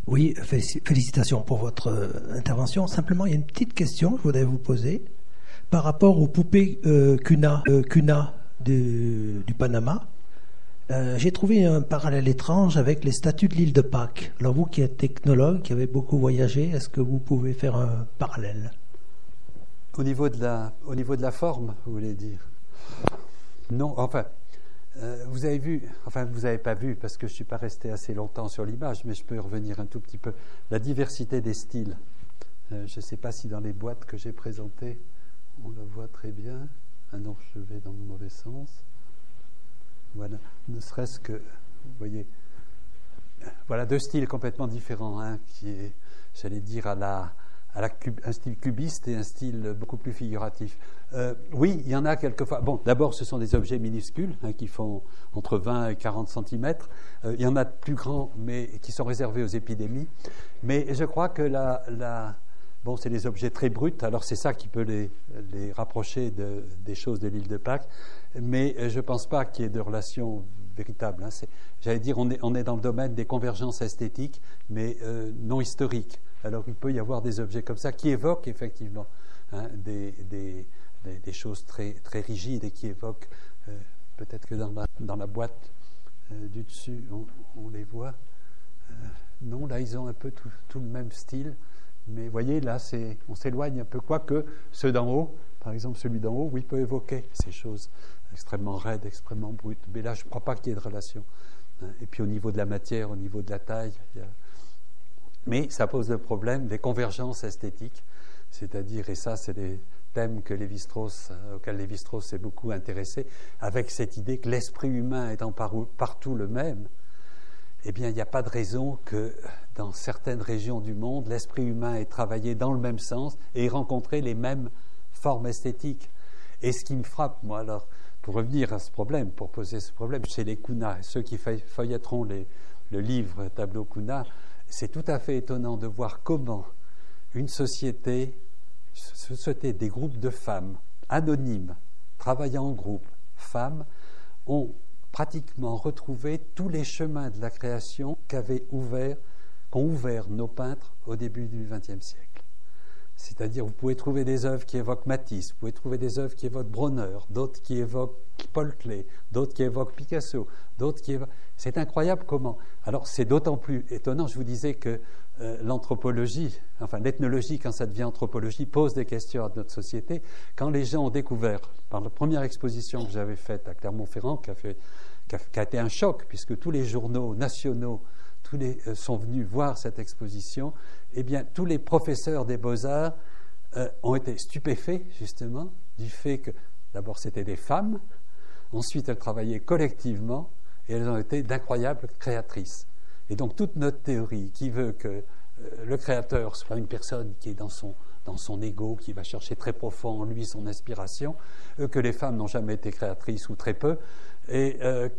Oui, félicitations pour votre intervention. Simplement, il y a une petite question que je voudrais vous poser par rapport aux poupées Cuna du Panama. J'ai trouvé un parallèle étrange avec les statues de l'île de Pâques. Alors vous qui êtes technologue, qui avez beaucoup voyagé, est-ce que vous pouvez faire un parallèle? Au niveau de la forme, vous voulez dire? Non, enfin, vous avez vu, enfin vous n'avez pas vu parce que je ne suis pas resté assez longtemps sur l'image, mais je peux y revenir un tout petit peu. La diversité des styles. Je ne sais pas si dans les boîtes que j'ai présentées, on la voit très bien. Ah non, je vais dans le mauvais sens. Voilà, ne serait-ce que, vous voyez, voilà deux styles complètement différents, hein, qui est, j'allais dire, un style cubiste et un style beaucoup plus figuratif. Oui, il y en a quelquefois. Bon, d'abord, ce sont des objets minuscules, hein, qui font entre 20 et 40 cm. Il y en a de plus grands, mais qui sont réservés aux épidémies. Mais je crois que bon, c'est des objets très bruts, alors c'est ça qui peut les rapprocher des choses de l'île de Pâques. Mais je ne pense pas qu'il y ait de relation véritable. Hein. J'allais dire, on est dans le domaine des convergences esthétiques, mais non historiques. Alors il peut y avoir des objets comme ça qui évoquent effectivement, hein, des choses très, très rigides et qui évoquent, peut-être que dans la boîte du dessus, on les voit. Non, là ils ont un peu tout le même style, mais vous voyez, là on s'éloigne un peu, quoique ceux d'en haut, par exemple celui d'en haut, oui, peut évoquer ces choses extrêmement raides, extrêmement brutes. Mais là, je ne crois pas qu'il y ait de relation. Et puis au niveau de la matière, au niveau de la taille, mais ça pose le problème des convergences esthétiques, c'est-à-dire, et ça, c'est des thèmes auxquels Lévi-Strauss s'est beaucoup intéressé, avec cette idée que l'esprit humain étant partout le même, eh bien, il n'y a pas de raison que dans certaines régions du monde, l'esprit humain ait travaillé dans le même sens et ait rencontré les mêmes formes esthétiques. Et ce qui me frappe, moi, alors, pour revenir à ce problème, pour poser ce problème, chez les Cuna, ceux qui feuilletteront le livre Tableau Cuna, c'est tout à fait étonnant de voir comment une société, des groupes de femmes anonymes, travaillant en groupe, femmes, ont pratiquement retrouvé tous les chemins de la création qu'ont ouvert nos peintres au début du XXe siècle. C'est-à-dire, vous pouvez trouver des œuvres qui évoquent Matisse, vous pouvez trouver des œuvres qui évoquent Bronner, d'autres qui évoquent Paul Klee, d'autres qui évoquent Picasso, d'autres qui évoquent... C'est incroyable comment... Alors, c'est d'autant plus étonnant, je vous disais que l'anthropologie, enfin l'ethnologie, quand ça devient anthropologie, pose des questions à notre société. Quand les gens ont découvert, par la première exposition que j'avais faite à Clermont-Ferrand, qui a été un choc, puisque tous les journaux nationaux sont venus voir cette exposition, eh bien, tous les professeurs des Beaux-Arts ont été stupéfaits, justement, du fait que, d'abord, c'était des femmes, ensuite, elles travaillaient collectivement, et elles ont été d'incroyables créatrices. Et donc, toute notre théorie qui veut que le créateur soit une personne qui est dans son ego, qui va chercher très profond en lui son inspiration, que les femmes n'ont jamais été créatrices ou très peu, et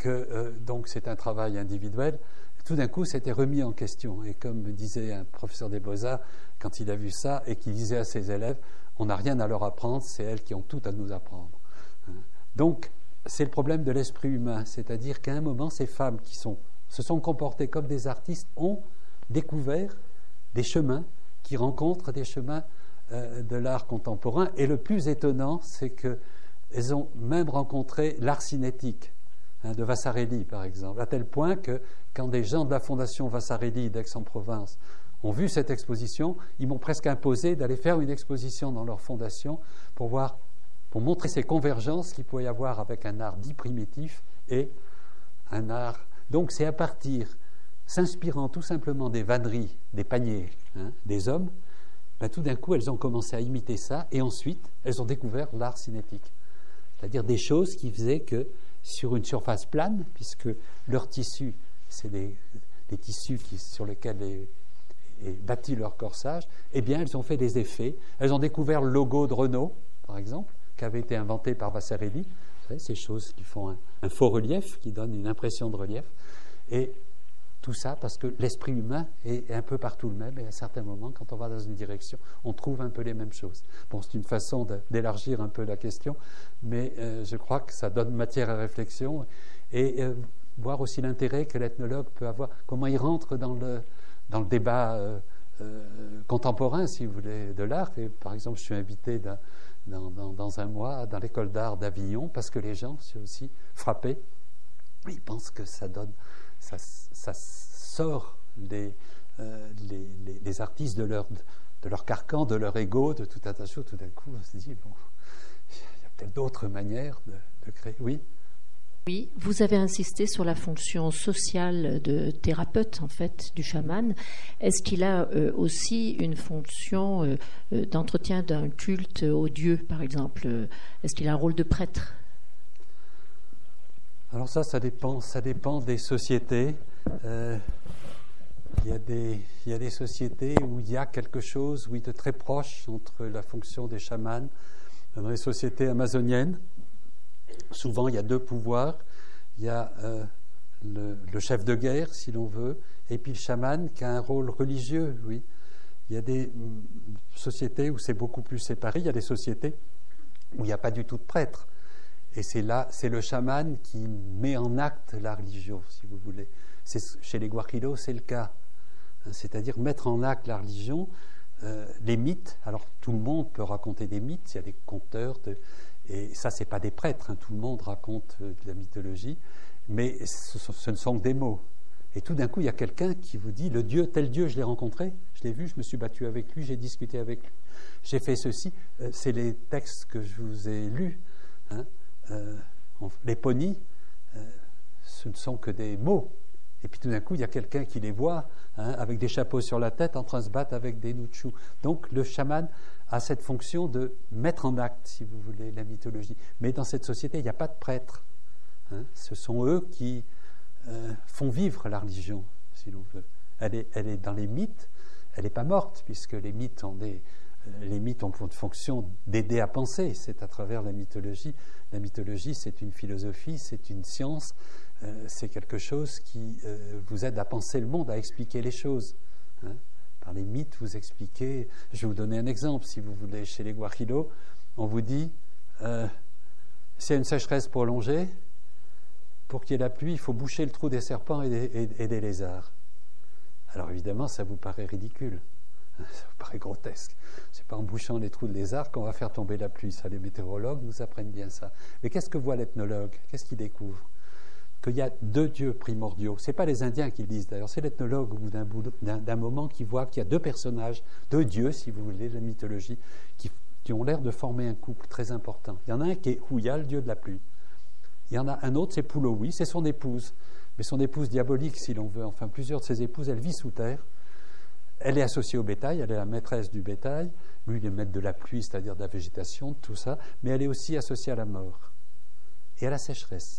donc c'est un travail individuel, tout d'un coup, c'était remis en question. Et comme me disait un professeur des Beaux-Arts, quand il a vu ça, et qu'il disait à ses élèves, on n'a rien à leur apprendre, c'est elles qui ont tout à nous apprendre. Donc, c'est le problème de l'esprit humain, c'est-à-dire qu'à un moment, ces femmes qui se sont comportées comme des artistes ont découvert des chemins qui rencontrent des chemins de l'art contemporain. Et le plus étonnant, c'est qu'elles ont même rencontré l'art cinétique, de Vasarely, par exemple, à tel point que quand des gens de la Fondation Vasarely d'Aix-en-Provence ont vu cette exposition, ils m'ont presque imposé d'aller faire une exposition dans leur fondation pour montrer ces convergences qu'il pouvait y avoir avec un art dit primitif et un art... Donc c'est à partir, s'inspirant tout simplement des vanneries, des paniers, des hommes, tout d'un coup elles ont commencé à imiter ça et ensuite elles ont découvert l'art cinétique. C'est-à-dire des choses qui faisaient que sur une surface plane, puisque leur tissu, c'est des tissus sur lesquels est bâti leur corsage, eh bien, elles ont fait des effets. Elles ont découvert le logo de Renault, par exemple, qui avait été inventé par Vasarely. Vous savez, ces choses qui font un faux relief, qui donnent une impression de relief. Et tout ça parce que l'esprit humain est un peu partout le même, et à certains moments, quand on va dans une direction, on trouve un peu les mêmes choses. Bon, c'est une façon d'élargir un peu la question, mais je crois que ça donne matière à réflexion, et voir aussi l'intérêt que l'ethnologue peut avoir, comment il rentre dans dans le débat contemporain, si vous voulez, de l'art. Et, par exemple, je suis invité dans un mois dans l'école d'art d'Avignon parce que les gens sont aussi frappés. Ils pensent que ça sort les artistes de leur carcan, de leur ego, de tout un tas de choses. Tout d'un coup, on se dit, bon, il y a peut-être d'autres manières de créer. Oui. Oui, vous avez insisté sur la fonction sociale de thérapeute, en fait, du chaman. Est-ce qu'il a aussi une fonction d'entretien d'un culte aux dieux, par exemple? Est-ce qu'il a un rôle de prêtre? Alors ça dépend des sociétés. Il y a des sociétés où il y a quelque chose, oui, de très proche entre la fonction des chamans. Dans les sociétés amazoniennes, souvent, il y a deux pouvoirs. Il y a le chef de guerre, si l'on veut, et puis le chaman qui a un rôle religieux, oui. Il y a des sociétés où c'est beaucoup plus séparé. Il y a des sociétés où il n'y a pas du tout de prêtre. Et c'est le chaman qui met en acte la religion, si vous voulez. Chez les Guajiros, c'est le cas. C'est-à-dire mettre en acte la religion, les mythes. Alors, tout le monde peut raconter des mythes. Il y a des conteurs et ça, ce n'est pas des prêtres, tout le monde raconte de la mythologie, mais ce ne sont que des mots. Et tout d'un coup, il y a quelqu'un qui vous dit, tel Dieu, je l'ai rencontré, je l'ai vu, je me suis battu avec lui, j'ai discuté avec lui, j'ai fait ceci. C'est les textes que je vous ai lus. Les ponis, ce ne sont que des mots. Et puis tout d'un coup, il y a quelqu'un qui les voit, avec des chapeaux sur la tête, en train de se battre avec des nunchus. Donc le chaman a cette fonction de mettre en acte, si vous voulez, la mythologie. Mais dans cette société, il n'y a pas de prêtres. Ce sont eux qui font vivre la religion, si l'on veut. Elle est dans les mythes, elle n'est pas morte, puisque les mythes ont pour fonction d'aider à penser. C'est à travers la mythologie. La mythologie, c'est une philosophie, c'est une science, c'est quelque chose qui vous aide à penser le monde, à expliquer les choses. Par les mythes, vous expliquez. Je vais vous donner un exemple, si vous voulez. Chez les Guajiros, on vous dit s'il y a une sécheresse prolongée, pour qu'il y ait la pluie, il faut boucher le trou des serpents et des lézards. Alors évidemment, ça vous paraît ridicule. Ça vous paraît grotesque. C'est pas en bouchant les trous de lézards qu'on va faire tomber la pluie. Ça, les météorologues nous apprennent bien ça. Mais qu'est-ce que voit l'ethnologue? Qu'est-ce qu'il découvre? Qu'il y a deux dieux primordiaux. Ce n'est pas les Indiens qui le disent d'ailleurs, c'est l'ethnologue au bout d'un moment qui voit qu'il y a deux personnages, deux dieux, si vous voulez, de la mythologie, qui ont l'air de former un couple très important. Il y en a un qui est Huya, le dieu de la pluie. Il y en a un autre, c'est Pulowi, c'est son épouse. Mais son épouse diabolique, si l'on veut, enfin plusieurs de ses épouses, elle vit sous terre. Elle est associée au bétail, elle est la maîtresse du bétail. Lui, il est maître de la pluie, c'est-à-dire de la végétation, de tout ça. Mais elle est aussi associée à la mort et à la sécheresse.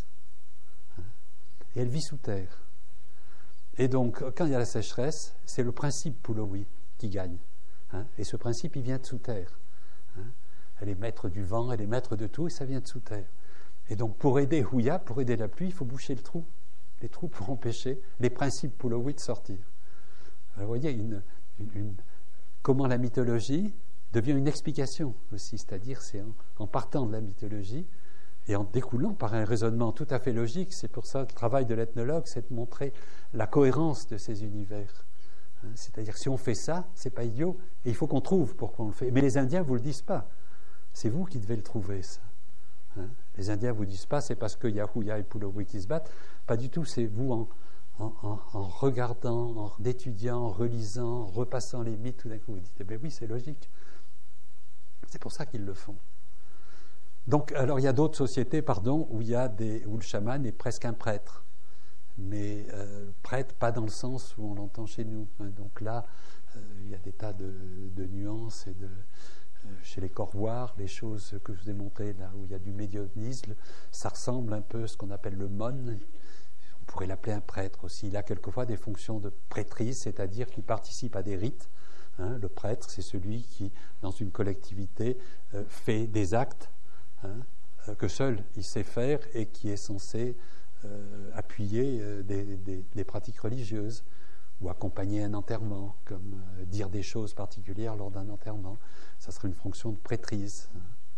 Et elle vit sous terre. Et donc, quand il y a la sécheresse, c'est le principe Pulowi qui gagne. Et ce principe, il vient de sous terre. Elle est maître du vent, elle est maître de tout, et ça vient de sous terre. Et donc, pour aider Huya, pour aider la pluie, il faut boucher les trous pour empêcher les principes Pulowi de sortir. Alors, vous voyez comment la mythologie devient une explication aussi, c'est-à-dire c'est en partant de la mythologie et en découlant par un raisonnement tout à fait logique. C'est pour ça que le travail de l'ethnologue, c'est de montrer la cohérence de ces univers. C'est-à-dire que si on fait ça, c'est pas idiot, et il faut qu'on trouve pourquoi on le fait. Mais les Indiens vous le disent pas. C'est vous qui devez le trouver, ça. Les Indiens vous disent pas, c'est parce qu'il y a Huya et Pulowi qui se battent. Pas du tout, c'est vous en regardant, en étudiant, en relisant, en repassant les mythes, tout d'un coup vous dites, eh bien oui, c'est logique. C'est pour ça qu'ils le font. Donc, alors il y a d'autres sociétés, où le chaman est presque un prêtre, mais prêtre pas dans le sens où on l'entend chez nous. Donc là, il y a des tas de nuances et chez les Corvoirs, les choses que je vous ai montrées là où il y a du médiumnisme, ça ressemble un peu à ce qu'on appelle le mon. On pourrait l'appeler un prêtre aussi. Il a quelquefois des fonctions de prêtrise, c'est-à-dire qu'il participe à des rites. Le prêtre, c'est celui qui, dans une collectivité, fait des actes que seul il sait faire et qui est censé appuyer des pratiques religieuses ou accompagner un enterrement, comme dire des choses particulières lors d'un enterrement. Ça serait une fonction de prêtrise.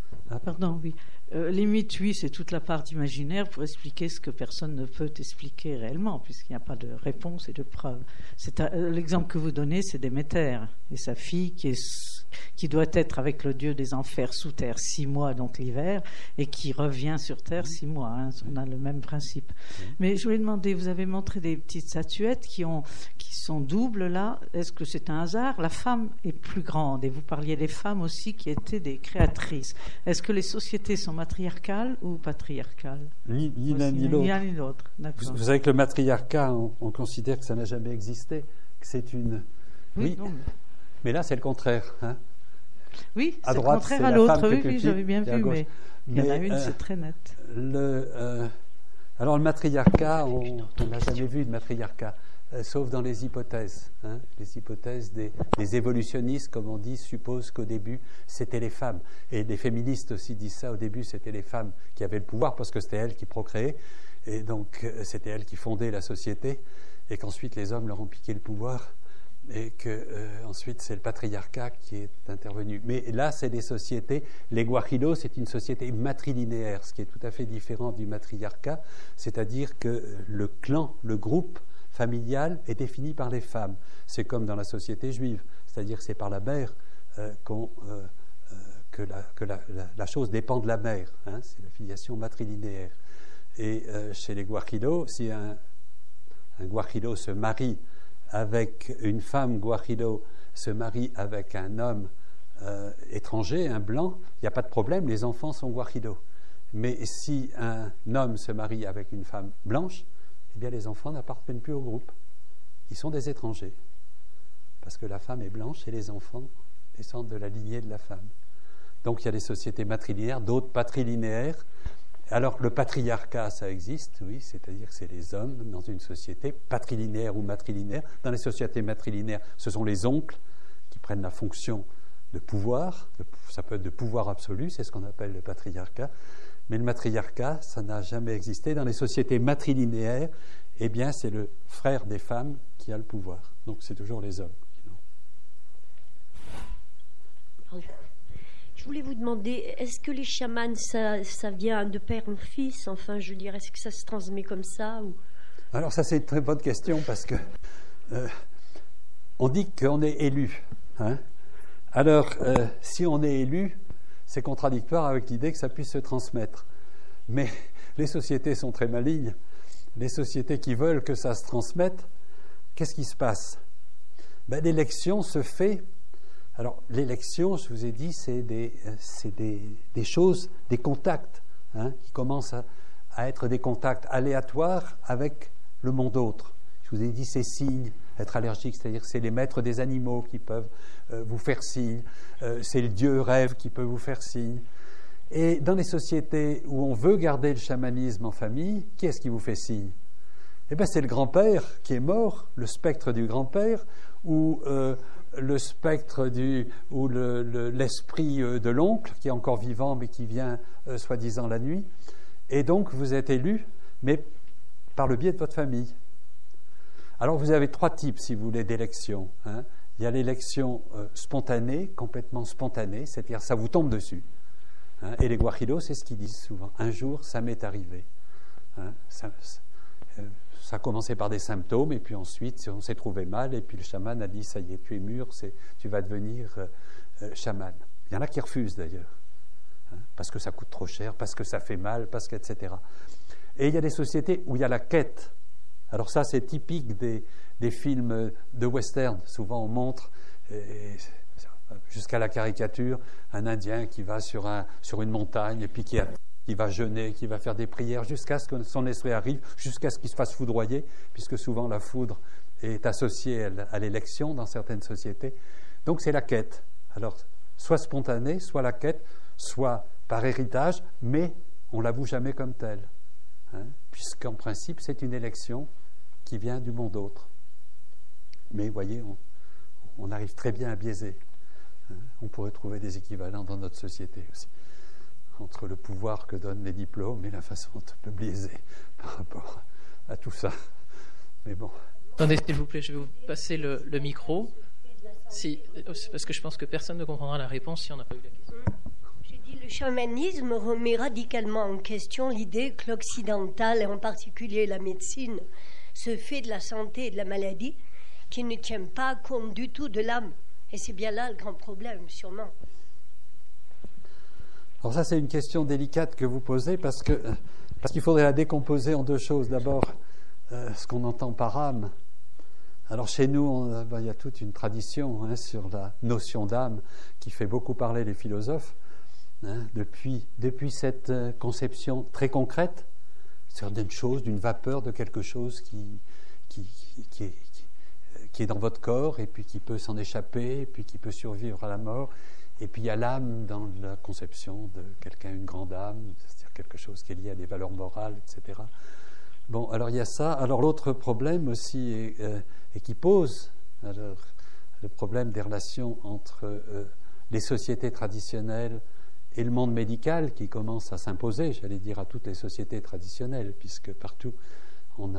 Pardon, oui. Les mythes, oui, c'est toute la part d'imaginaire pour expliquer ce que personne ne peut expliquer réellement, puisqu'il n'y a pas de réponse et de preuve. L'exemple que vous donnez, c'est Déméter et sa fille qui doit être avec le dieu des enfers sous terre 6 mois, donc l'hiver, et qui revient sur terre 6 mois. Hein. On a le même principe. Mais je voulais demander, vous avez montré des petites statuettes qui sont doubles là. Est-ce que c'est un hasard? La femme est plus grande, et vous parliez des femmes aussi qui étaient des créatrices. Est-ce que les sociétés sont matriarcales ou patriarcales? Ni l'un ni l'autre. Ni l'un ni l'autre. Vous savez que le matriarcat, on considère que ça n'a jamais existé, que c'est une... Oui, non, mais là, c'est le contraire. Hein. Oui, à c'est droite, le contraire c'est à la l'autre. femme Oui, j'avais bien vu, mais il y en a une, c'est très net. Alors, le matriarcat, on n'a jamais vu de matriarcat, sauf dans les hypothèses. Hein. Les hypothèses des évolutionnistes, comme on dit, supposent qu'au début, c'était les femmes. Et les féministes aussi disent ça, au début, c'était les femmes qui avaient le pouvoir, parce que c'était elles qui procréaient, et donc c'était elles qui fondaient la société, et qu'ensuite les hommes leur ont piqué le pouvoir. Et que ensuite c'est le patriarcat qui est intervenu. Mais là, c'est des sociétés. Les guajidos, c'est une société matrilinéaire, ce qui est tout à fait différent du matriarcat, c'est-à-dire que le clan, le groupe familial est défini par les femmes. C'est comme dans la société juive, c'est-à-dire que c'est par la mère que la chose dépend de la mère. Hein, c'est la filiation matrilinéaire. Et chez les guajidos, si un guajido se marie avec une femme guajido se marie avec un homme étranger, un blanc, il n'y a pas de problème, les enfants sont guajidos. Mais si un homme se marie avec une femme blanche, eh bien les enfants n'appartiennent plus au groupe. Ils sont des étrangers. Parce que la femme est blanche et les enfants descendent de la lignée de la femme. Donc il y a des sociétés matrilinéaires, d'autres patrilinéaires. Alors le patriarcat, ça existe, oui, c'est-à-dire que c'est les hommes dans une société patrilinéaire ou matrilinéaire. Dans les sociétés matrilinéaires, ce sont les oncles qui prennent la fonction de pouvoir, ça peut être de pouvoir absolu, c'est ce qu'on appelle le patriarcat. Mais le matriarcat, ça n'a jamais existé. Dans les sociétés matrilinéaires, eh bien, c'est le frère des femmes qui a le pouvoir. Donc c'est toujours les hommes qui l'ont. Je voulais vous demander, est-ce que les chamans, ça vient de père en fils? Enfin, je veux dire, est-ce que ça se transmet comme ça ou... Alors ça, c'est une très bonne question parce que on dit qu'on est élu. Hein. Alors, si on est élu, c'est contradictoire avec l'idée que ça puisse se transmettre. Mais les sociétés sont très malignes. Les sociétés qui veulent que ça se transmette, qu'est-ce qui se passe? L'élection se fait... Alors, l'élection, je vous ai dit, c'est des choses, des contacts, hein, qui commencent à être des contacts aléatoires avec le monde autre. Je vous ai dit ces signes, être allergique, c'est-à-dire que c'est les maîtres des animaux qui peuvent vous faire signe, c'est le dieu rêve qui peut vous faire signe. Et dans les sociétés où on veut garder le chamanisme en famille, qui est-ce qui vous fait signe? Eh bien, c'est le grand-père qui est mort, le spectre du grand-père, ou le spectre ou l'esprit de l'oncle qui est encore vivant mais qui vient soi-disant la nuit. Et donc vous êtes élu, mais par le biais de votre famille. Alors vous avez 3 types, si vous voulez, d'élections. Hein. Il y a l'élection spontanée, complètement spontanée, c'est-à-dire ça vous tombe dessus. Hein. Et les guajidos, c'est ce qu'ils disent souvent. Un jour, ça m'est arrivé. Hein. Ça a commencé par des symptômes, et puis ensuite, on s'est trouvé mal, et puis le chaman a dit, ça y est, tu es mûr, tu vas devenir chaman. Il y en a qui refusent d'ailleurs, hein, parce que ça coûte trop cher, parce que ça fait mal, etc. Et il y a des sociétés où il y a la quête. Alors ça, c'est typique des films de western. Souvent, on montre, jusqu'à la caricature, un Indien qui va sur une montagne, et puis qui va jeûner, qui va faire des prières jusqu'à ce que son esprit arrive, jusqu'à ce qu'il se fasse foudroyer, puisque souvent la foudre est associée à l'élection dans certaines sociétés. Donc c'est la quête. Alors, soit spontanée, soit la quête, soit par héritage, mais on ne l'avoue jamais comme telle. Hein, puisqu'en principe, c'est une élection qui vient du monde autre. Mais vous voyez, on arrive très bien à biaiser. Hein, on pourrait trouver des équivalents dans notre société aussi, entre le pouvoir que donnent les diplômes et la façon de biaiser par rapport à tout ça. Mais bon. Attendez, s'il vous plaît, je vais vous passer le micro. Parce que je pense que personne ne comprendra la réponse si on n'a pas eu la question. J'ai dit, Le chamanisme remet radicalement en question l'idée que l'occidental, et en particulier la médecine, se fait de la santé et de la maladie, qui ne tient pas compte du tout de l'âme. Et c'est bien là le grand problème, sûrement. Alors ça, c'est une question délicate que vous posez parce qu'il faudrait la décomposer en deux choses. D'abord, ce qu'on entend par âme. Alors chez nous, il y a toute une tradition sur la notion d'âme qui fait beaucoup parler les philosophes. Depuis cette conception très concrète, c'est d'une chose, d'une vapeur, de quelque chose qui est dans votre corps et puis qui peut s'en échapper et puis qui peut survivre à la mort. Et puis il y a l'âme dans la conception de quelqu'un, une grande âme, c'est-à-dire quelque chose qui est lié à des valeurs morales, etc. Bon, alors il y a ça. Alors l'autre problème aussi, et qui pose alors, le problème des relations entre les sociétés traditionnelles et le monde médical qui commence à s'imposer, j'allais dire, à toutes les sociétés traditionnelles, puisque partout on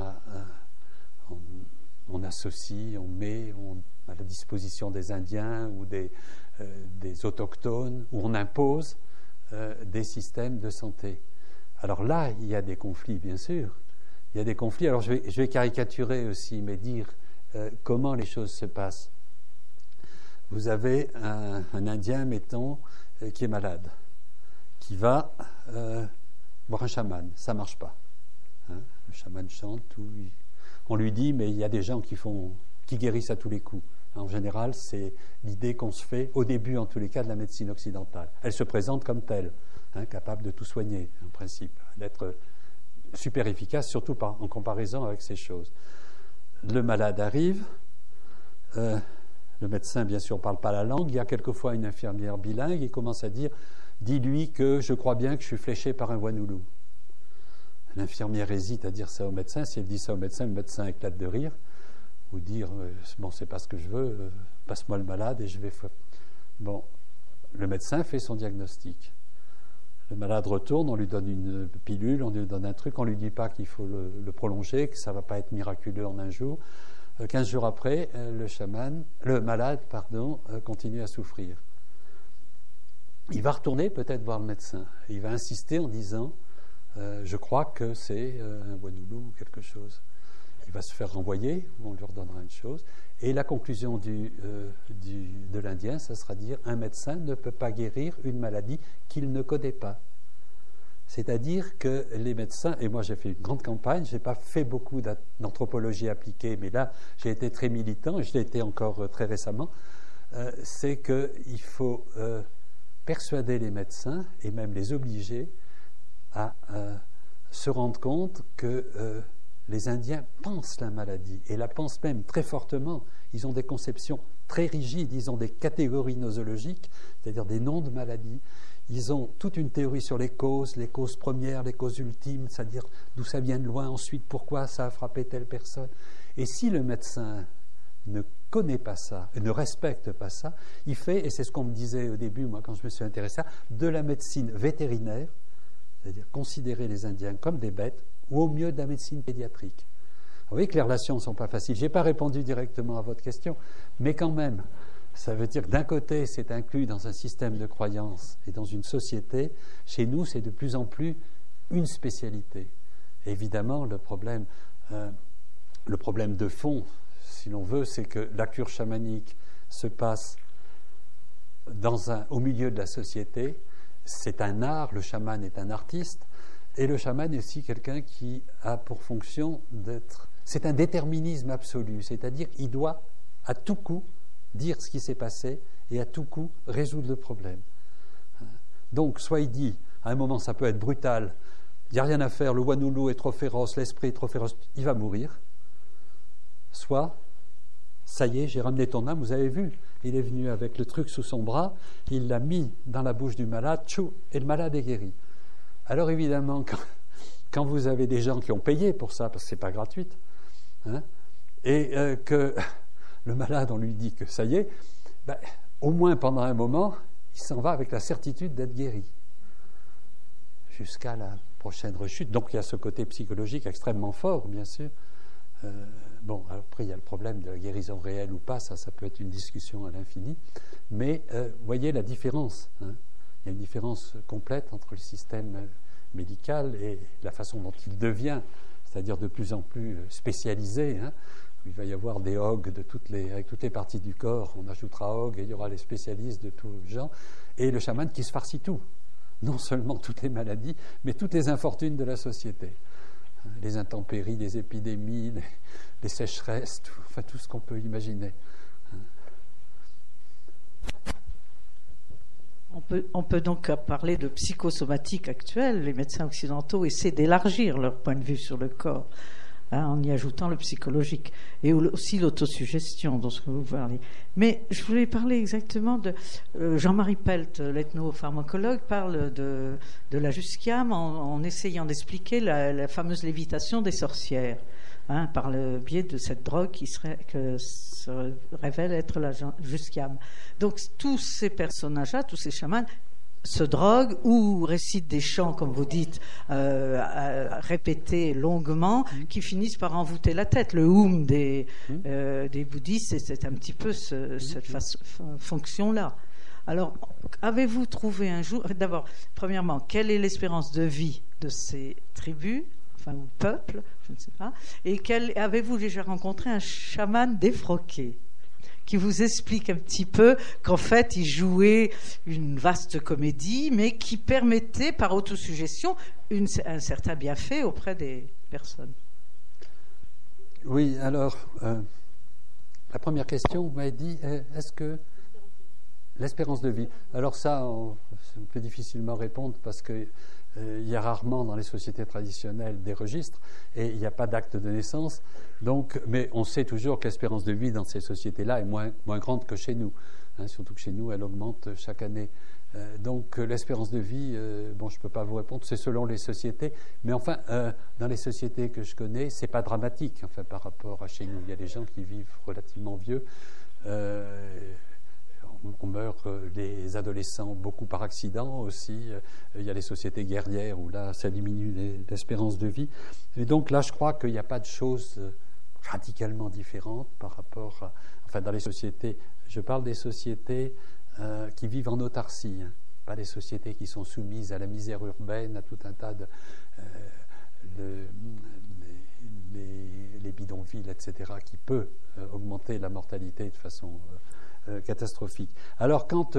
associe, on met à la disposition des Indiens ou des autochtones, où on impose des systèmes de santé. Alors là, il y a des conflits, bien sûr. Il y a des conflits. Alors je vais caricaturer aussi, mais dire comment les choses se passent. Vous avez un Indien, mettons, qui est malade, qui va voir un chaman. Ça ne marche pas. Le chaman chante, on lui dit, mais il y a des gens qui guérissent à tous les coups. En général, c'est l'idée qu'on se fait, au début en tous les cas, de la médecine occidentale. Elle se présente comme telle, capable de tout soigner, en principe, d'être super efficace, surtout en comparaison avec ces choses. Le malade arrive, le médecin, bien sûr, ne parle pas la langue, il y a quelquefois une infirmière bilingue, il commence à dire « Dis-lui que je crois bien que je suis fléché par un Wanulu ». L'infirmière hésite à dire ça au médecin. Si elle dit ça au médecin, le médecin éclate de rire. Ou dire bon, c'est pas ce que je veux, passe-moi le malade et je vais. Bon, le médecin fait son diagnostic. Le malade retourne, on lui donne une pilule, on lui donne un truc, on lui dit pas qu'il faut le prolonger, que ça va pas être miraculeux en un jour. 15 jours après, le malade, continue à souffrir. Il va retourner peut-être voir le médecin. Il va insister en disant je crois que c'est un Wanulu ou quelque chose. Il va se faire renvoyer, on lui redonnera une chose. Et la conclusion de l'Indien, ça sera dire un médecin ne peut pas guérir une maladie qu'il ne connaît pas. C'est-à-dire que les médecins, et moi j'ai fait une grande campagne, je n'ai pas fait beaucoup d'anthropologie appliquée, mais là j'ai été très militant, et je l'ai été encore très récemment, c'est qu'il faut persuader les médecins, et même les obliger, à se rendre compte que les Indiens pensent la maladie, et la pensent même très fortement. Ils ont des conceptions très rigides, ils ont des catégories nosologiques, c'est-à-dire des noms de maladies. Ils ont toute une théorie sur les causes premières, les causes ultimes, c'est-à-dire d'où ça vient de loin, ensuite pourquoi ça a frappé telle personne. Et si le médecin ne connaît pas ça, ne respecte pas ça, il fait, et c'est ce qu'on me disait au début, moi quand je me suis intéressé à ça, de la médecine vétérinaire, c'est-à-dire considérer les Indiens comme des bêtes, ou au mieux de la médecine pédiatrique. Vous voyez que les relations ne sont pas faciles. Je n'ai pas répondu directement à votre question, mais quand même, ça veut dire que d'un côté, c'est inclus dans un système de croyances et dans une société. Chez nous, c'est de plus en plus une spécialité. Et évidemment, le problème de fond, si l'on veut, c'est que la cure chamanique se passe au milieu de la société. C'est un art, le chaman est un artiste, et le chaman est aussi quelqu'un qui a pour fonction d'être... C'est un déterminisme absolu, c'est-à-dire qu'il doit à tout coup dire ce qui s'est passé et à tout coup résoudre le problème. Donc, soit il dit, à un moment ça peut être brutal, il n'y a rien à faire, le Wanulu est trop féroce, l'esprit est trop féroce, il va mourir. Soit, ça y est, j'ai ramené ton âme, vous avez vu, il est venu avec le truc sous son bras, il l'a mis dans la bouche du malade, tchou, et le malade est guéri. Alors évidemment, quand vous avez des gens qui ont payé pour ça, parce que ce n'est pas gratuit, et que le malade, on lui dit que ça y est, au moins pendant un moment, il s'en va avec la certitude d'être guéri. Jusqu'à la prochaine rechute. Donc il y a ce côté psychologique extrêmement fort, bien sûr. Bon, après, il y a le problème de la guérison réelle ou pas, ça peut être une discussion à l'infini. Mais voyez la différence. Il y a une différence complète entre le système médical et la façon dont il devient, c'est-à-dire de plus en plus spécialisé. Il va y avoir des OG avec toutes les parties du corps, on ajoutera OG et il y aura les spécialistes de tous les gens, et le chaman qui se farcit tout, non seulement toutes les maladies, mais toutes les infortunes de la société. Les intempéries, les épidémies, les sécheresses, tout ce qu'on peut imaginer. On peut donc parler de psychosomatique actuelle. Les médecins occidentaux essaient d'élargir leur point de vue sur le corps, en y ajoutant le psychologique et aussi l'autosuggestion dont vous parlez. Mais je voulais parler exactement de Jean-Marie Pelt, l'ethnopharmacologue, parle de la jusquiame en essayant d'expliquer la fameuse lévitation des sorcières, par le biais de cette drogue qui se révèle être la jusquiame. Donc tous ces personnages-là, tous ces chamans, se droguent ou récitent des chants, comme vous dites, répétés longuement, qui finissent par envoûter la tête. Le Hum des bouddhistes, c'est un petit peu cette fonction-là. Alors, avez-vous trouvé un jour... D'abord, premièrement, quelle est l'espérance de vie de ces tribus, ou peuples, je ne sais pas, et avez-vous déjà rencontré un chaman défroqué qui vous explique un petit peu qu'en fait, il jouait une vaste comédie, mais qui permettait, par autosuggestion, un certain bienfait auprès des personnes. Oui, alors, la première question, vous m'avez dit, est-ce que l'espérance de vie... Alors ça, on peut difficilement répondre parce que il y a rarement dans les sociétés traditionnelles des registres et il n'y a pas d'acte de naissance. Donc, mais on sait toujours que l'espérance de vie dans ces sociétés-là est moins grande que chez nous. Surtout que chez nous, elle augmente chaque année. Donc l'espérance de vie, je ne peux pas vous répondre, c'est selon les sociétés. Mais enfin, dans les sociétés que je connais, ce n'est pas dramatique par rapport à chez nous. Il y a des gens qui vivent relativement vieux. On meurt, les adolescents, beaucoup par accident aussi. Il y a les sociétés guerrières où là, ça diminue l'espérance de vie. Et donc là, je crois qu'il n'y a pas de choses radicalement différentes par rapport à... dans les sociétés, je parle des sociétés qui vivent en autarcie, pas des sociétés qui sont soumises à la misère urbaine, à tout un tas de... les bidonvilles, etc., qui peut augmenter la mortalité de façon... catastrophique. Alors, quant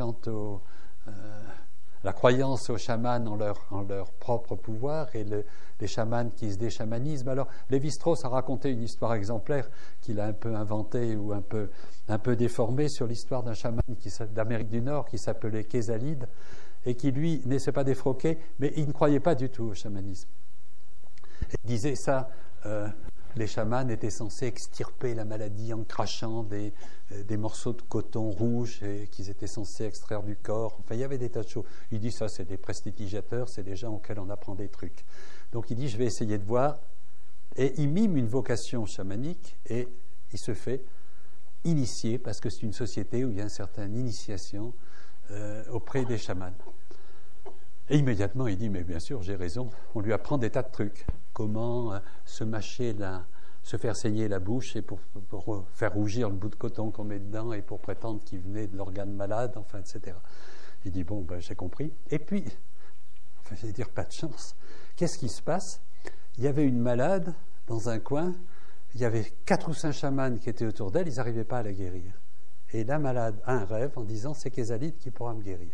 la croyance aux chamans en leur propre pouvoir et les chamans qui se déchamanisent, alors Lévi-Strauss a raconté une histoire exemplaire qu'il a un peu inventée ou un peu déformée sur l'histoire d'un chaman d'Amérique du Nord qui s'appelait Kézalide et qui, lui, ne s'est pas défroqué, mais il ne croyait pas du tout au chamanisme. Il disait ça... les chamans étaient censés extirper la maladie en crachant des morceaux de coton rouge et qu'ils étaient censés extraire du corps. Enfin, il y avait des tas de choses. Il dit ça, c'est des prestidigitateurs, c'est des gens auxquels on apprend des trucs. Donc il dit, je vais essayer de voir. Et il mime une vocation chamanique et il se fait initier parce que c'est une société où il y a une certaine initiation auprès des chamans. Et immédiatement, il dit, mais bien sûr, j'ai raison, on lui apprend des tas de trucs. Comment se faire saigner la bouche et pour faire rougir le bout de coton qu'on met dedans et pour prétendre qu'il venait de l'organe malade, etc. Il dit, bon, j'ai compris. Et puis, je vais dire pas de chance, qu'est-ce qui se passe? Il y avait une malade dans un coin, il y avait 4 ou 5 chamans qui étaient autour d'elle, ils n'arrivaient pas à la guérir. Et la malade a un rêve en disant, c'est Kézalide qui pourra me guérir.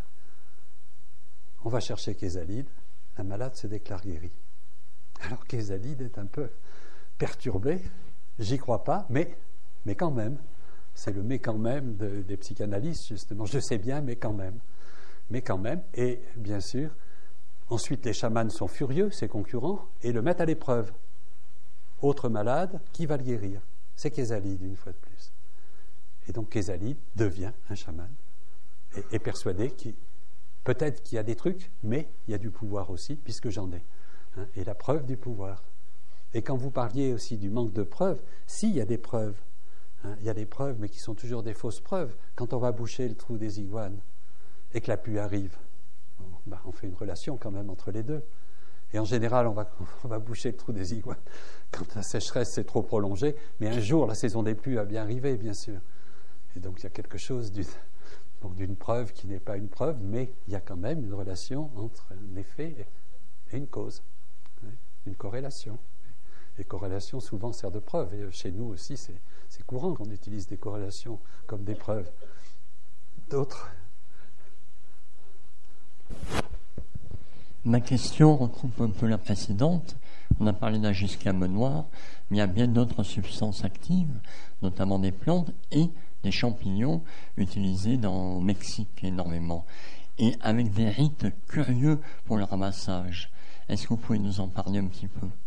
On va chercher Kézalide, la malade se déclare guérie. Alors Kézalide est un peu perturbé, j'y crois pas, mais quand même. C'est le mais quand même des psychanalystes, justement. Je sais bien, mais quand même. Mais quand même. Et bien sûr, ensuite les chamans sont furieux, ses concurrents, et le mettent à l'épreuve. Autre malade, qui va le guérir? C'est Kézalide, une fois de plus. Et donc Kézalide devient un chaman et est persuadé peut-être qu'il y a des trucs, mais il y a du pouvoir aussi, puisque j'en ai. Et la preuve du pouvoir. Et quand vous parliez aussi du manque de preuves, si, il y a des preuves. Il y a des preuves, mais qui sont toujours des fausses preuves. Quand on va boucher le trou des iguanes et que la pluie arrive, on fait une relation quand même entre les deux. Et en général, on va boucher le trou des iguanes quand la sécheresse s'est trop prolongée, mais un jour, la saison des pluies va bien arriver, bien sûr. Et donc, il y a quelque chose d'une preuve qui n'est pas une preuve, mais il y a quand même une relation entre un effet et une cause, une corrélation. Les corrélations souvent servent de preuve, et chez nous aussi c'est courant qu'on utilise des corrélations comme des preuves. D'autres? Ma question recoupe un peu la précédente. On a parlé d'agisquame noir, mais il y a bien d'autres substances actives, notamment des plantes et des champignons utilisés au Mexique énormément, et avec des rites curieux pour le ramassage. Est-ce que vous pouvez nous en parler un petit peu?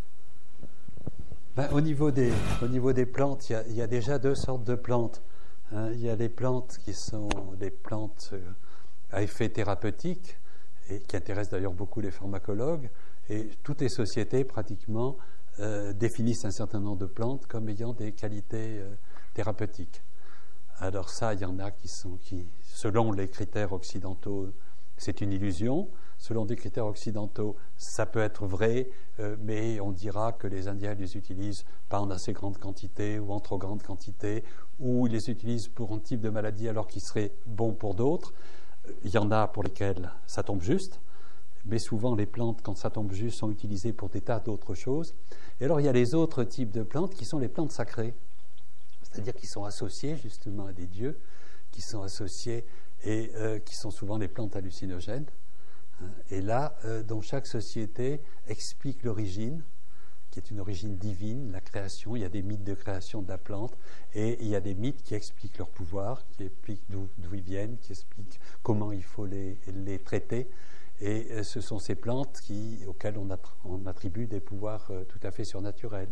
Au niveau des plantes, il y a déjà deux sortes de plantes. Il y a les plantes qui sont des plantes à effet thérapeutique, et qui intéressent d'ailleurs beaucoup les pharmacologues, et toutes les sociétés pratiquement définissent un certain nombre de plantes comme ayant des qualités thérapeutiques. Alors ça, il y en a qui, selon les critères occidentaux, c'est une illusion. Selon des critères occidentaux, ça peut être vrai, mais on dira que les Indiens les utilisent pas en assez grande quantité ou en trop grande quantité, ou ils les utilisent pour un type de maladie alors qu'ils seraient bons pour d'autres. Il y en a pour lesquels ça tombe juste, mais souvent les plantes, quand ça tombe juste, sont utilisées pour des tas d'autres choses. Et alors il y a les autres types de plantes qui sont les plantes sacrées, c'est-à-dire qui sont associées justement à des dieux, qui sont associées et qui sont souvent les plantes hallucinogènes. Et là, dont chaque société explique l'origine, qui est une origine divine, la création. Il y a des mythes de création de la plante, et il y a des mythes qui expliquent leur pouvoir, qui expliquent d'où ils viennent, qui expliquent comment il faut les traiter. Et ce sont ces plantes auxquelles on attribue des pouvoirs tout à fait surnaturels.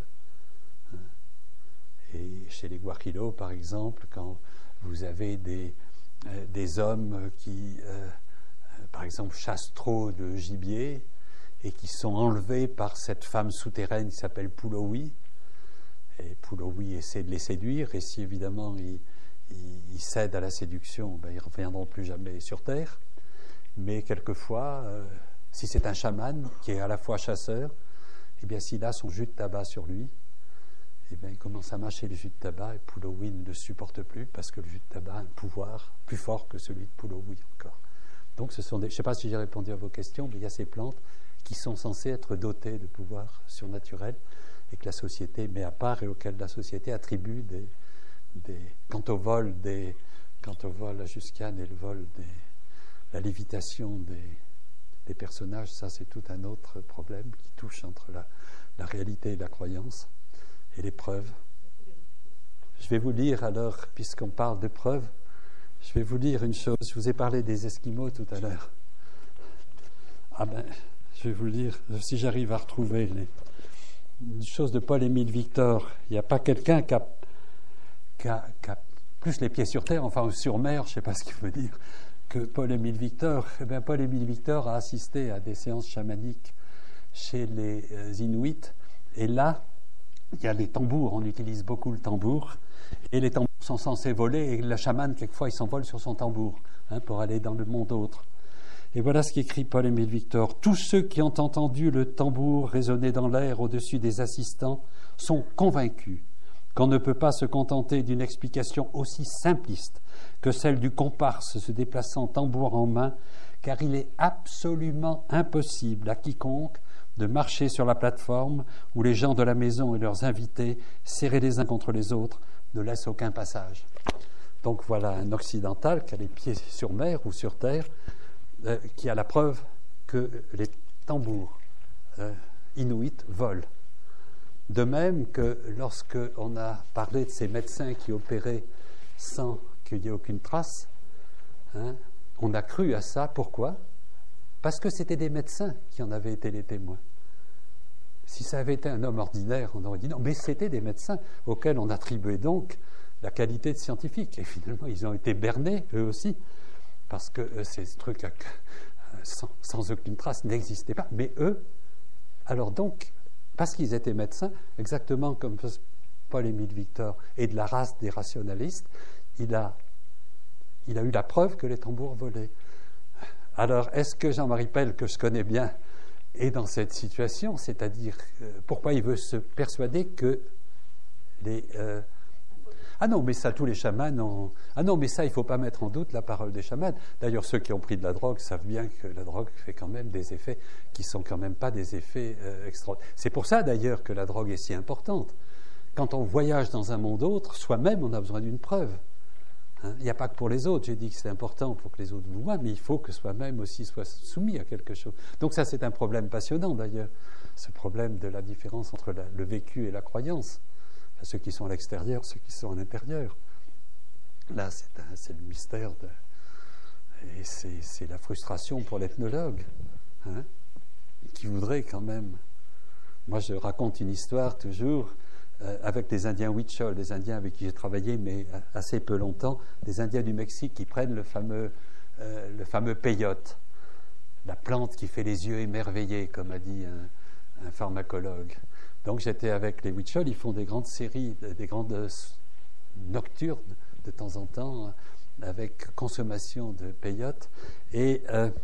Et chez les Guajillos, par exemple, quand vous avez des hommes qui, par exemple, chassent trop de gibier et qui sont enlevés par cette femme souterraine qui s'appelle Pulowi, et Pulowi essaie de les séduire, et si évidemment ils cèdent à la séduction, ils ne reviendront plus jamais sur Terre. Mais quelquefois, si c'est un chaman qui est à la fois chasseur, eh bien s'il a son jus de tabac sur lui, eh bien, il commence à mâcher le jus de tabac, et Pulowi ne le supporte plus parce que le jus de tabac a un pouvoir plus fort que celui de Pulowi encore. Donc je ne sais pas si j'ai répondu à vos questions, mais il y a ces plantes qui sont censées être dotées de pouvoirs surnaturels et que la société met à part et auxquelles la société attribue quant au vol à Juscan et le vol la lévitation des personnages, ça c'est tout un autre problème qui touche entre la réalité et la croyance et les preuves. Je vais vous lire alors, puisqu'on parle de preuves, je vais vous lire une chose. Je vous ai parlé des Esquimaux tout à l'heure. Je vais vous lire, si j'arrive à retrouver une chose de Paul-Émile Victor. Il n'y a pas quelqu'un qui a plus les pieds sur terre, enfin sur mer, je ne sais pas ce qu'il veut dire, que Paul-Émile Victor. Eh bien, Paul-Émile Victor a assisté à des séances chamaniques chez les Inuits, et là, il y a les tambours, on utilise beaucoup le tambour, et les tambours sont censés voler, et le chaman, quelquefois, il s'envole sur son tambour pour aller dans le monde autre. Et voilà ce qu'écrit Paul-Émile Victor. Tous ceux qui ont entendu le tambour résonner dans l'air au-dessus des assistants sont convaincus qu'on ne peut pas se contenter d'une explication aussi simpliste que celle du comparse se déplaçant tambour en main, car il est absolument impossible à quiconque de marcher sur la plateforme où les gens de la maison et leurs invités, serrés les uns contre les autres, ne laissent aucun passage. Donc voilà un occidental qui a les pieds sur mer ou sur terre, qui a la preuve que les tambours inuits volent. De même que lorsque on a parlé de ces médecins qui opéraient sans qu'il y ait aucune trace, on a cru à ça. Pourquoi ? Parce que c'était des médecins qui en avaient été les témoins. Si ça avait été un homme ordinaire, on aurait dit non, mais c'était des médecins auxquels on attribuait donc la qualité de scientifique. Et finalement, ils ont été bernés, eux aussi, parce que ces trucs sans aucune trace n'existaient pas. Mais eux, alors donc, parce qu'ils étaient médecins, exactement comme Paul-Émile Victor est de la race des rationalistes, il a eu la preuve que les tambours volaient. Alors, est-ce que Jean-Marie Pell, que je connais bien, est dans cette situation, c'est-à-dire pourquoi il veut se persuader que Ah non, mais ça, tous les chamans ont... Ah non, mais ça, il ne faut pas mettre en doute la parole des chamans. D'ailleurs, ceux qui ont pris de la drogue savent bien que la drogue fait quand même des effets qui ne sont quand même pas des effets extraordinaires. C'est pour ça, d'ailleurs, que la drogue est si importante. Quand on voyage dans un monde autre, soi-même, on a besoin d'une preuve. Hein, il n'y a pas que pour les autres. J'ai dit que c'est important pour que les autres vous voient, mais il faut que soi-même aussi soit soumis à quelque chose. Donc ça, c'est un problème passionnant, d'ailleurs. Ce problème de la différence entre le vécu et la croyance. Enfin, ceux qui sont à l'extérieur, ceux qui sont à l'intérieur. Là, c'est le mystère et c'est la frustration pour l'ethnologue, hein, qui voudrait quand même... Moi, je raconte une histoire toujours avec les Indiens Huichol, des Indiens avec qui j'ai travaillé, mais assez peu longtemps, des Indiens du Mexique qui prennent le fameux peyote, la plante qui fait les yeux émerveillés, comme a dit un pharmacologue. Donc j'étais avec les Huichol, ils font des grandes séries, des grandes nocturnes de temps en temps, avec consommation de peyote. Et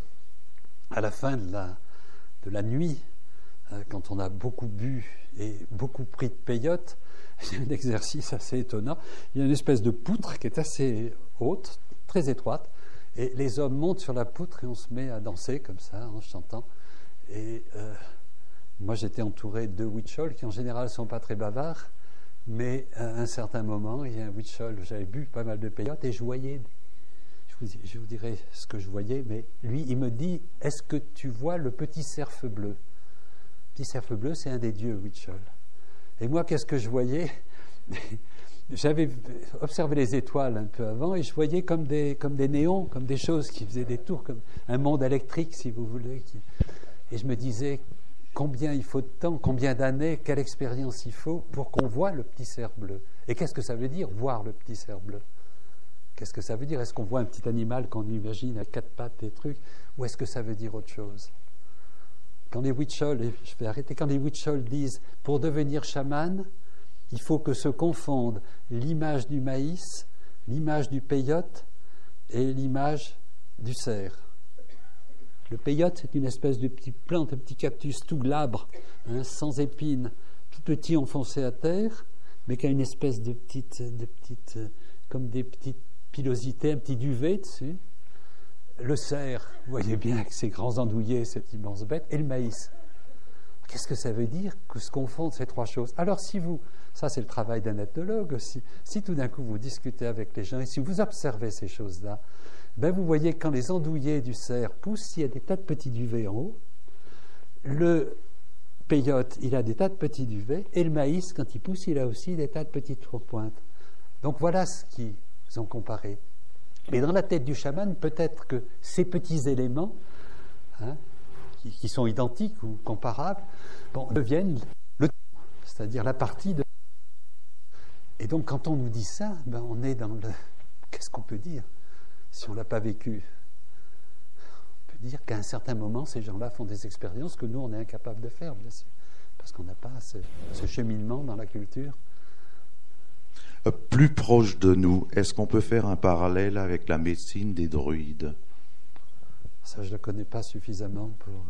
à la fin de la nuit, quand on a beaucoup bu et beaucoup pris de peyote, il y a un exercice assez étonnant. Il y a une espèce de poutre qui est assez haute, très étroite, et les hommes montent sur la poutre et on se met à danser comme ça, en chantant. Et moi, j'étais entouré de Huichol qui, en général, ne sont pas très bavards, mais à un certain moment, il y a un Huichol, j'avais bu pas mal de peyote et je voyais, je vous dirai ce que je voyais, mais lui, il me dit, est-ce que tu vois le petit cerf bleu ? Le petit cerf bleu, c'est un des dieux Huichol. Et moi, qu'est-ce que je voyais ? J'avais observé les étoiles un peu avant et je voyais comme des néons, comme des choses qui faisaient des tours, comme un monde électrique, si vous voulez. Et je me disais, combien il faut de temps, combien d'années, quelle expérience il faut pour qu'on voit le petit cerf bleu. Et qu'est-ce que ça veut dire, voir le petit cerf bleu ? Qu'est-ce que ça veut dire ? Est-ce qu'on voit un petit animal qu'on imagine à 4 pattes, des trucs, ou est-ce que ça veut dire autre chose ? Quand les Huichol, et je vais arrêter, quand les Huichol disent « pour devenir chaman, il faut que se confondent l'image du maïs, l'image du peyote et l'image du cerf ». Le peyote, c'est une espèce de petite plante, un petit cactus tout glabre, hein, sans épines, tout petit enfoncé à terre, mais qui a une espèce de petite comme des petites pilosités, un petit duvet dessus. Le cerf, vous voyez bien avec ses grands andouillés, cette immense bête, et le maïs. Qu'est-ce que ça veut dire que se confondent ces 3 choses ? Alors si vous, ça c'est le travail d'un ethnologue aussi, si tout d'un coup vous discutez avec les gens et si vous observez ces choses-là, ben vous voyez quand les andouillés du cerf poussent, il y a des tas de petits duvets en haut. Le peyote, il a des tas de petits duvets, et le maïs, quand il pousse, il a aussi des tas de petites pointes. Donc voilà ce qu'ils ont comparé. Mais dans la tête du chaman, peut-être que ces petits éléments, hein, qui sont identiques ou comparables, deviennent le tout, c'est-à-dire la partie de... Et donc quand on nous dit ça, ben on est dans le... Qu'est-ce qu'on peut dire si on ne l'a pas vécu ? On peut dire qu'à un certain moment, ces gens-là font des expériences que nous, on est incapable de faire, bien sûr, parce qu'on n'a pas ce cheminement dans la culture. Plus proche de nous, est-ce qu'on peut faire un parallèle avec la médecine des druides ? Ça, je ne le connais pas suffisamment pour...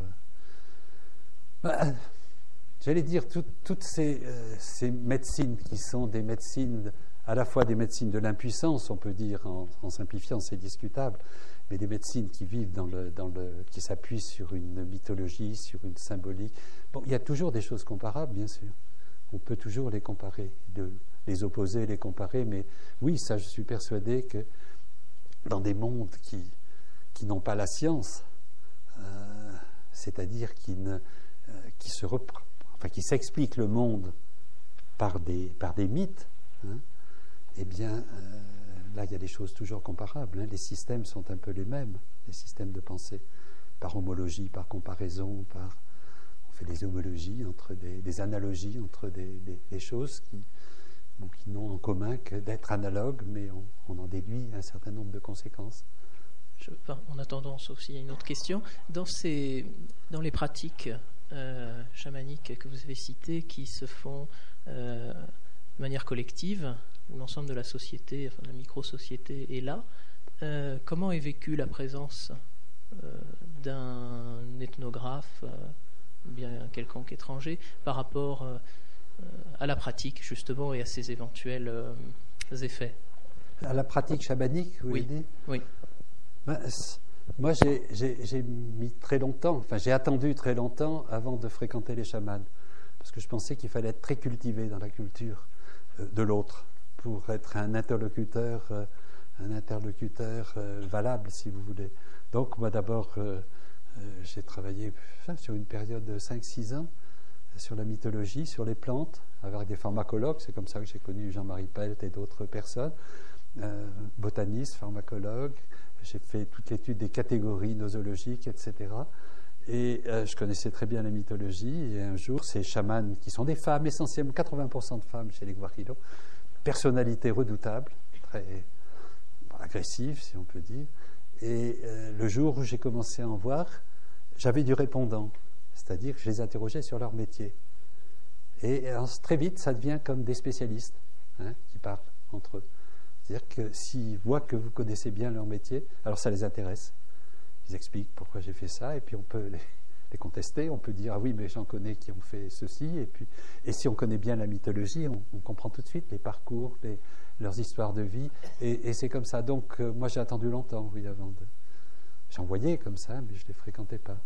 j'allais dire, toutes ces médecines qui sont des médecines, à la fois des médecines de l'impuissance, on peut dire, en simplifiant, c'est discutable, mais des médecines qui vivent qui s'appuient sur une mythologie, sur une symbolique. Bon, il y a toujours des choses comparables, bien sûr. On peut toujours les comparer, les opposer, les comparer, mais oui, ça, je suis persuadé que dans des mondes qui n'ont pas la science, c'est-à-dire qui s'expliquent le monde par des mythes, hein, eh bien, là, il y a des choses toujours comparables. Hein. Les systèmes sont un peu les mêmes, les systèmes de pensée, par homologie, par comparaison, on fait des homologies, des analogies entre des choses qui n'ont en commun que d'être analogues, mais on en déduit un certain nombre de conséquences. En attendant, sauf s'il y a une autre question, dans les pratiques chamaniques que vous avez citées, qui se font de manière collective, où l'ensemble de la société, enfin de la micro-société est là, comment est vécue la présence d'un ethnographe, bien quelconque étranger, par rapport à la pratique, justement, et à ses éventuels effets. À la pratique chamanique, vous voulez dire ? Oui. Moi, j'ai mis très longtemps, enfin, j'ai attendu très longtemps avant de fréquenter les chamans, parce que je pensais qu'il fallait être très cultivé dans la culture de l'autre pour être un interlocuteur valable, si vous voulez. Donc, moi, d'abord, j'ai travaillé sur une période de 5-6 ans sur la mythologie, sur les plantes, avec des pharmacologues. C'est comme ça que j'ai connu Jean-Marie Pelt et d'autres personnes, botanistes, pharmacologues. J'ai fait toute l'étude des catégories nosologiques, etc. Et je connaissais très bien la mythologie. Et un jour, ces chamans, qui sont des femmes, essentiellement 80% de femmes chez les Guajiro, personnalités redoutables, très agressives, si on peut dire. Et le jour où j'ai commencé à en voir, j'avais du répondant, c'est-à-dire que je les interrogeais sur leur métier. Et très vite, ça devient comme des spécialistes qui parlent entre eux. C'est-à-dire que s'ils voient que vous connaissez bien leur métier, alors ça les intéresse. Ils expliquent pourquoi j'ai fait ça, et puis on peut les contester, on peut dire « Ah oui, mais j'en connais qui ont fait ceci », et si on connaît bien la mythologie, on comprend tout de suite les parcours, leurs histoires de vie, et c'est comme ça. Donc moi j'ai attendu longtemps, oui, avant de... J'en voyais comme ça, mais je ne les fréquentais pas.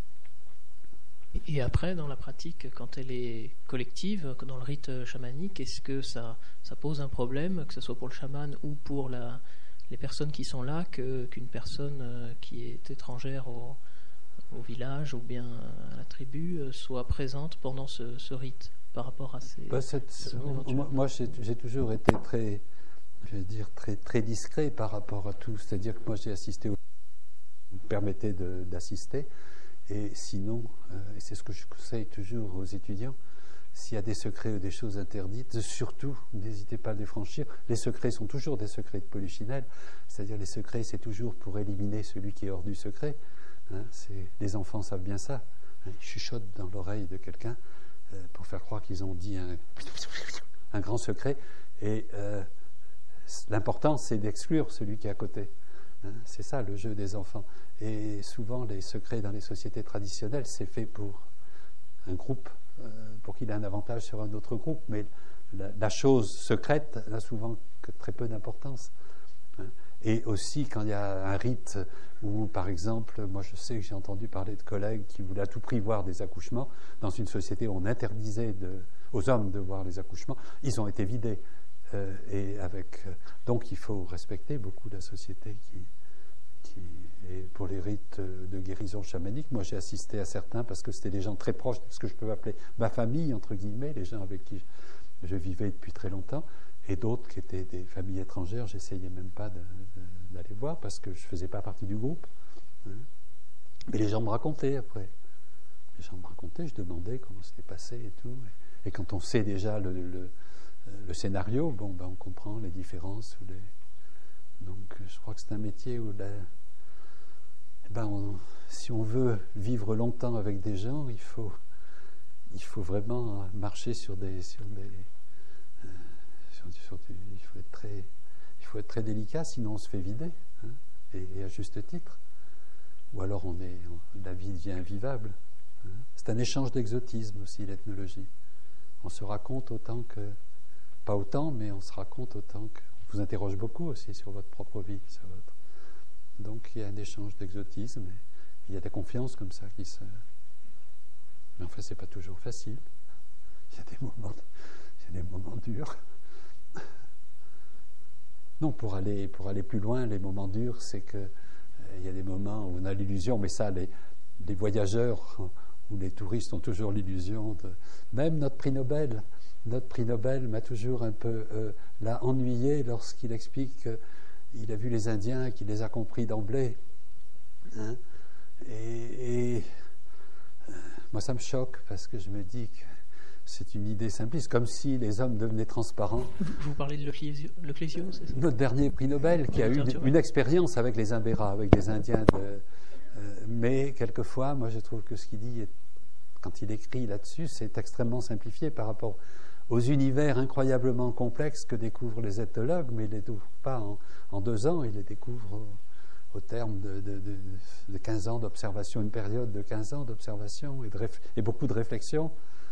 Et après, dans la pratique, quand elle est collective, dans le rite chamanique, est-ce que ça pose un problème, que ce soit pour le chaman ou pour les personnes qui sont là, qu'une personne qui est étrangère au village ou bien à la tribu soit présente pendant ce rite par rapport à ces... Moi, j'ai toujours été très discret par rapport à tout. C'est-à-dire que moi, j'ai assisté, me permettait d'assister. Et sinon, et c'est ce que je conseille toujours aux étudiants, s'il y a des secrets ou des choses interdites, surtout, n'hésitez pas à les franchir. Les secrets sont toujours des secrets de polichinelle, c'est-à-dire les secrets, c'est toujours pour éliminer celui qui est hors du secret. Les enfants savent bien ça. Ils chuchotent dans l'oreille de quelqu'un pour faire croire qu'ils ont dit un grand secret. Et l'important, c'est d'exclure celui qui est à côté. C'est ça le jeu des enfants. Et souvent, les secrets dans les sociétés traditionnelles, c'est fait pour un groupe, pour qu'il ait un avantage sur un autre groupe. Mais la chose secrète n'a souvent que très peu d'importance. Et aussi, quand il y a un rite où, par exemple, moi je sais que j'ai entendu parler de collègues qui voulaient à tout prix voir des accouchements, dans une société où on interdisait aux hommes de voir les accouchements, ils ont été vidés. Donc il faut respecter beaucoup la société et pour les rites de guérison chamanique, moi j'ai assisté à certains parce que c'était des gens très proches de ce que je peux appeler ma famille, entre guillemets, les gens avec qui je vivais depuis très longtemps, et d'autres qui étaient des familles étrangères, j'essayais même pas d'aller voir parce que je faisais pas partie du groupe. Mais les gens me racontaient après. Les gens me racontaient, je demandais comment c'était passé et tout. Et quand on sait déjà le scénario, on comprend les différences. Donc je crois que c'est un métier où si on veut vivre longtemps avec des gens, il faut vraiment marcher il faut être très délicat, sinon on se fait vider, et à juste titre. Ou alors la vie devient invivable. C'est un échange d'exotisme aussi, l'ethnologie. On se raconte autant que... Pas autant, mais on se raconte autant que... On vous interroge beaucoup aussi sur votre propre vie. Donc il y a un échange d'exotisme, et il y a des confiances comme ça qui se... Mais enfin, c'est pas toujours facile. Il y a des moments durs. Non, pour aller plus loin, les moments durs, c'est que il y a des moments où on a l'illusion, mais ça, les voyageurs ou les touristes ont toujours l'illusion de... Même notre prix Nobel m'a toujours un peu ennuyé lorsqu'il explique qu'il a vu les Indiens et qu'il les a compris d'emblée. Moi, ça me choque parce que je me dis que c'est une idée simpliste, comme si les hommes devenaient transparents. Vous parlez de Leclésio, c'est ça ? Notre dernier prix Nobel, qui a eu une expérience avec les Imbéras, avec des Indiens. Mais quelquefois, moi, je trouve que ce qu'il dit, quand il écrit là-dessus, c'est extrêmement simplifié par rapport aux univers incroyablement complexes que découvrent les ethnologues, mais ils ne les découvrent pas en 2 ans, ils les découvrent au terme de 15 ans d'observation, une période de 15 ans d'observation et beaucoup de réflexion.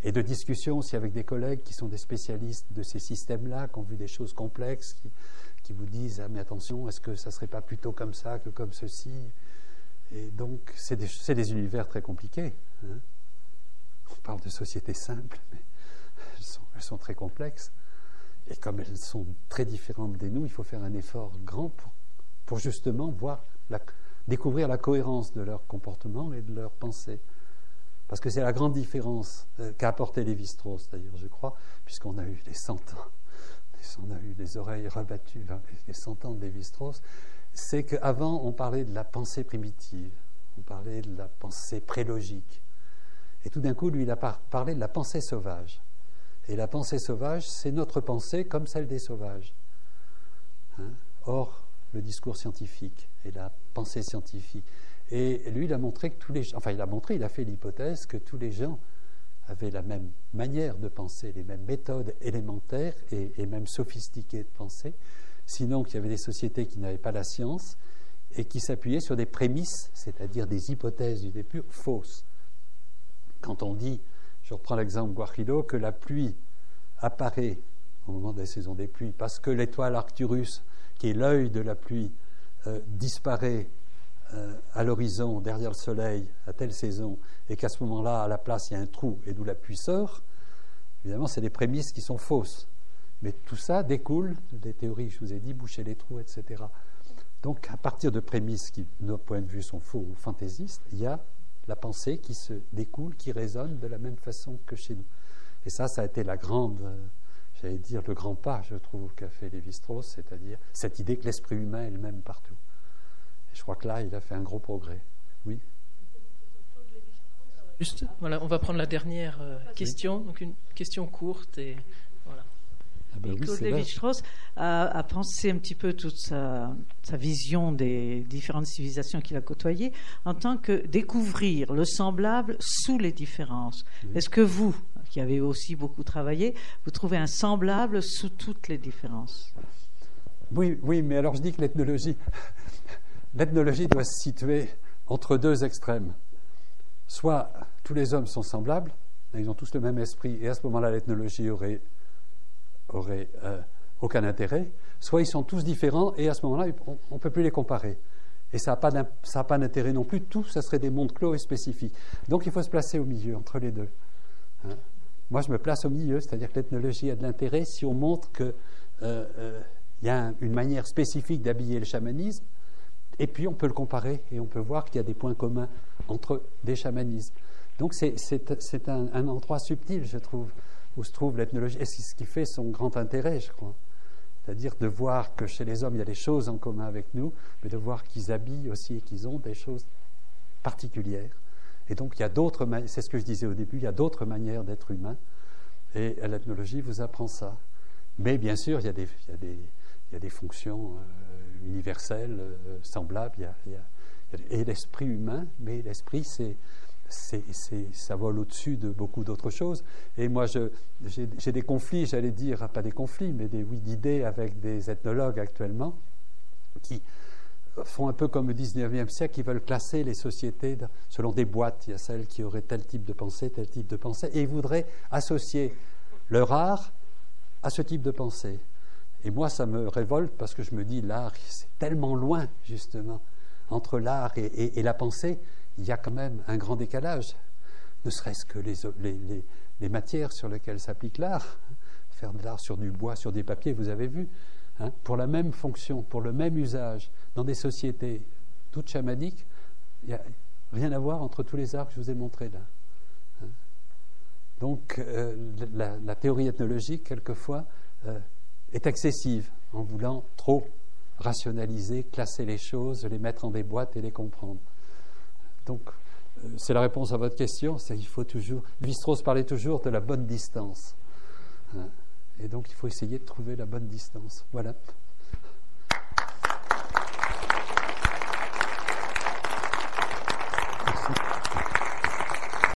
et de discussion aussi avec des collègues qui sont des spécialistes de ces systèmes-là, qui ont vu des choses complexes, qui vous disent « Ah, mais attention, est-ce que ça ne serait pas plutôt comme ça que comme ceci ?» Et donc, c'est des univers très compliqués. Hein. On parle de sociétés simples, mais elles sont très complexes. Et comme elles sont très différentes de nous, il faut faire un effort grand pour justement découvrir la cohérence de leur comportement et de leur pensée. Parce que c'est la grande différence qu'a apporté Lévi-Strauss, d'ailleurs, je crois, puisqu'on a eu les 100 ans, on a eu les oreilles rebattues, les 100 ans de Lévi-Strauss, c'est qu'avant, on parlait de la pensée primitive, on parlait de la pensée prélogique. Et tout d'un coup, lui, il a parlé de la pensée sauvage. Et la pensée sauvage, c'est notre pensée comme celle des sauvages. Hein? Or, le discours scientifique et la pensée scientifique. Et lui, il a montré que tous les gens, il a fait l'hypothèse que tous les gens avaient la même manière de penser, les mêmes méthodes élémentaires et même sophistiquées de penser, sinon qu'il y avait des sociétés qui n'avaient pas la science et qui s'appuyaient sur des prémices, c'est-à-dire des hypothèses du début fausses. Quand on dit, je reprends l'exemple Guajiro, que la pluie apparaît au moment des saisons des pluies parce que l'étoile Arcturus, qui est l'œil de la pluie, disparaît à l'horizon, derrière le soleil, à telle saison, et qu'à ce moment-là, à la place, il y a un trou et d'où la pluie sort, évidemment, c'est des prémices qui sont fausses. Mais tout ça découle des théories que je vous ai dit, boucher les trous, etc. Donc, à partir de prémices qui, de notre point de vue, sont faux ou fantaisistes, il y a la pensée qui se découle, qui résonne de la même façon que chez nous. Et ça a été la grande, j'allais dire, le grand pas, je trouve, qu'a fait Lévi-Strauss, c'est-à-dire cette idée que l'esprit humain est le même partout. Et je crois que là, il a fait un gros progrès. Oui. Juste, voilà, on va prendre la dernière question, donc une question courte et voilà. Ah ben oui, Claude Lévi-Strauss a pensé un petit peu toute sa vision des différentes civilisations qu'il a côtoyées en tant que découvrir le semblable sous les différences. Oui. Est-ce que vous, qui avez aussi beaucoup travaillé, vous trouvez un semblable sous toutes les différences? Oui, mais alors je dis que l'ethnologie doit se situer entre deux extrêmes. Soit tous les hommes sont semblables, ils ont tous le même esprit, et à ce moment-là, l'ethnologie aurait aucun intérêt, soit ils sont tous différents, et à ce moment-là, on ne peut plus les comparer. Et ça n'a pas d'intérêt non plus, tout, ça serait des mondes clos et spécifiques. Donc il faut se placer au milieu, entre les deux. Hein? Moi, je me place au milieu, c'est-à-dire que l'ethnologie a de l'intérêt si on montre qu'il y a une manière spécifique d'habiller le chamanisme, et puis on peut le comparer, et on peut voir qu'il y a des points communs entre des chamanismes. Donc c'est un endroit subtil, je trouve, où se trouve l'ethnologie, et c'est ce qui fait son grand intérêt, je crois. C'est-à-dire de voir que chez les hommes, il y a des choses en commun avec nous, mais de voir qu'ils habillent aussi et qu'ils ont des choses particulières. Et donc, il y a d'autres manières, c'est ce que je disais au début, il y a d'autres manières d'être humain, et l'ethnologie vous apprend ça. Mais bien sûr, il y a des fonctions universelles, semblables, et l'esprit humain, mais l'esprit, ça vole au-dessus de beaucoup d'autres choses. Et moi, j'ai des conflits, j'allais dire, pas des conflits, mais d'idées avec des ethnologues actuellement qui font un peu comme au XIXe siècle, qui veulent classer les sociétés selon des boîtes. Il y a celles qui auraient tel type de pensée, et ils voudraient associer leur art à ce type de pensée. Et moi, ça me révolte parce que je me dis, l'art, c'est tellement loin, justement. Entre l'art et la pensée, il y a quand même un grand décalage. Ne serait-ce que les matières sur lesquelles s'applique l'art. Faire de l'art sur du bois, sur des papiers, vous avez vu. Hein, pour la même fonction, pour le même usage, dans des sociétés toutes chamaniques, il n'y a rien à voir entre tous les arts que je vous ai montrés là. Hein. Donc, la théorie ethnologique, quelquefois, est excessive, en voulant trop rationaliser, classer les choses, les mettre en des boîtes et les comprendre. Donc, c'est la réponse à votre question, c'est qu'il faut toujours... Lévi-Strauss parlait toujours de la bonne distance. Hein. Et donc, il faut essayer de trouver la bonne distance. Voilà.